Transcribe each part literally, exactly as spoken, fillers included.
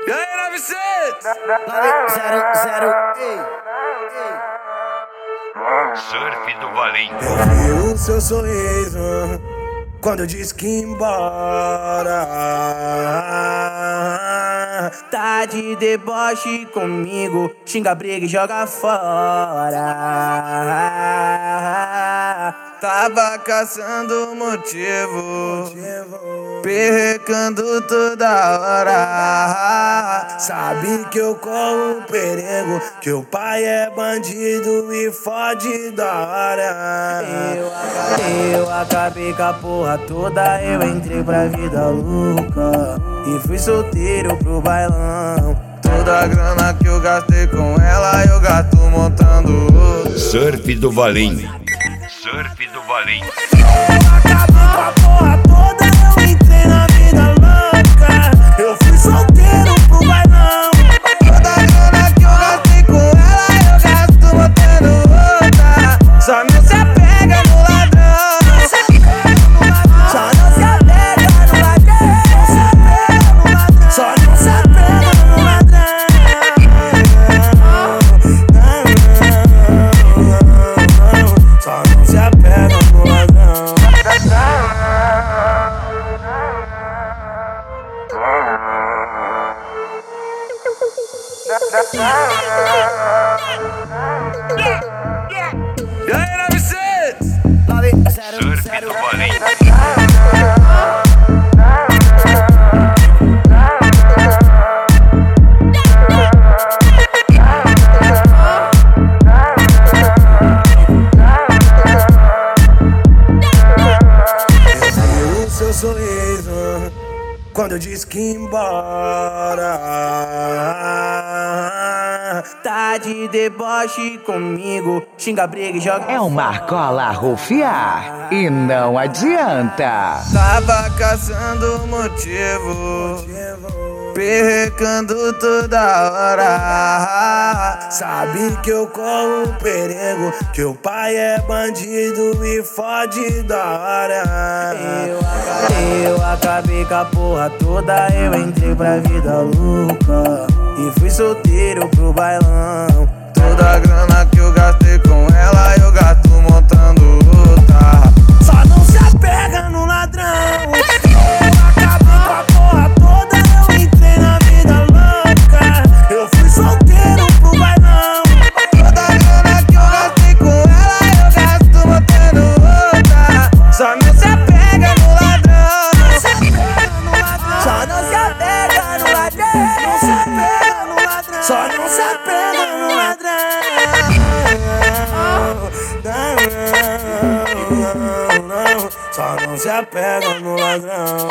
E aí, novecentos? Zero, zero, ei, ei. Surf do Valim. Eu vi o seu sorriso quando eu disse que ia embora. Tá de deboche comigo, xinga, briga e joga fora. Tava caçando motivo, perrecando toda hora. Sabe que eu corro um perigo, que o pai é bandido e fode da hora. Eu, eu acabei com a porra toda, eu entrei pra vida louca e fui solteiro pro bailão. Toda a grana que eu gastei com ela, eu gasto montando outro. Surf do Valim. Surf do Valim. Eu acabei com a porra toda, eu entrei na vida louca. Eu fui solteiro pro bailão. Toda a grana que eu gastei com ela, eu gasto montando outra. Só não se apega no ladrão. Só não se apega no ladrão. Só não se apega no ladrão. Só não se apega no ladrão. E aí, novecentos? Zero, Surf zero, do Valim. O seu sorriso quando eu disse que ia embora. tá de deboche comigo, xinga, briga e joga. É uma cola rufiar e não adianta. Tava caçando motivo, perrecando toda hora. Sabe que eu corro um perigo, que o pai é bandido e fode da hora. Eu, eu acabei com a porra toda, eu entrei pra vida louca e fui solteiro pro bailão. Toda a grana que eu gastei com ela, eu gasto montando outra. Só não se apega no ladrão. Eu acabei com a porra toda, eu entrei na vida louca. Eu fui solteiro pro bailão. Toda a grana que eu gastei com ela, eu gasto montando outra. Só não se apega no ladrão. Só não se apega no ladrão. Não se apega no ladrão. Só não se apega no ladrão. Não, não, não. Só não se apega no ladrão.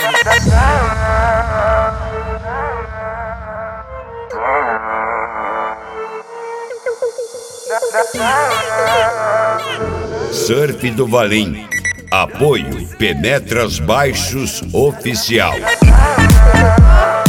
Surf do Valim. Apoio Penetras Baixos Oficial.